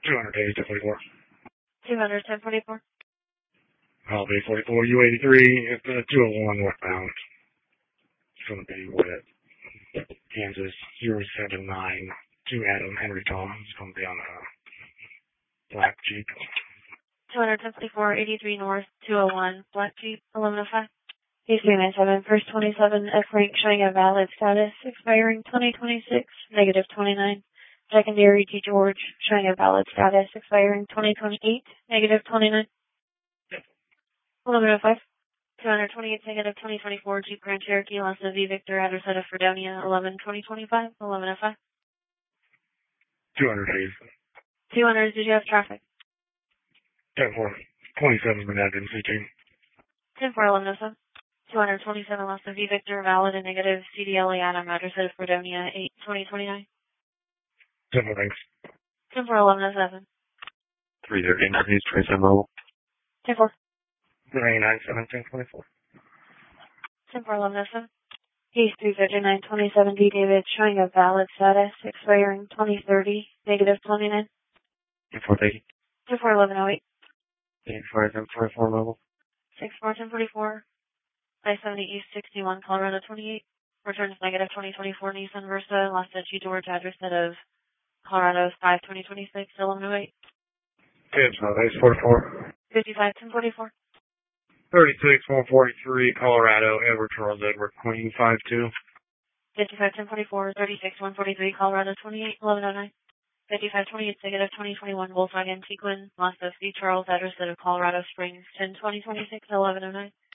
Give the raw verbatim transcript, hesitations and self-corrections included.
two hundred days to forty-four. two hundred, ten forty-four. Holiday forty-four, U eighty-three, it's uh, two oh one northbound. It's going to be with Kansas zero seven nine to Adam Henry Tom. It's going to be on a black Jeep. two hundred, ten forty-four, eighty-three north, two oh one, black Jeep, eleven oh five. Case three ninety-seven, first twenty-seven, F rank showing a valid status, expiring twenty twenty-six, negative twenty-nine. Secondary G George, showing a valid status, expiring twenty twenty-eight, negative twenty-nine. eleven oh five. two hundred twenty-eight, negative twenty twenty-four, Jeep Grand Cherokee, Lhasa V Victor, address out of Fredonia, eleven twenty twenty-five, eleven oh five. two hundred days. two hundred, did you have traffic? ten four, twenty-seven Manhattan C T. ten four, eleven oh seven. two hundred twenty-seven, Lhasa V Victor, valid and negative, C D L A Adam, address out of Fredonia, eight twenty twenty-nine. ten four, thanks. ten four, eleven oh seven. three thirty, Northeast, twenty-seven mobile. ten four. nine nine seven, ten twenty-four. ten four, eleven oh seven. Case three fifty-nine, twenty-seven D David, showing a valid status, expiring twenty thirty, negative twenty-nine. ten four, thirty. ten four, eleven oh eight. eight four, ten forty-four mobile. six four, ten forty-four. I seventy East, sixty-one, Colorado twenty-eight. Returns negative twenty twenty-four Nissan Versa, Lhasa G George, address out of Colorado five twenty twenty-six, eleven oh eight. Kids, Northeast forty-four. fifty-five, ten forty-four. thirty-six, one forty-three, Colorado, Edward Charles Edward Queen, five two. fifty-five, ten forty-four, thirty-six, one forty-three, Colorado twenty-eight, eleven oh nine. fifty-five, twenty-eight, negative twenty twenty-one, Volkswagen Tiguan, Lhasa C Charles, address out of Colorado Springs, ten twenty twenty-six, eleven oh nine.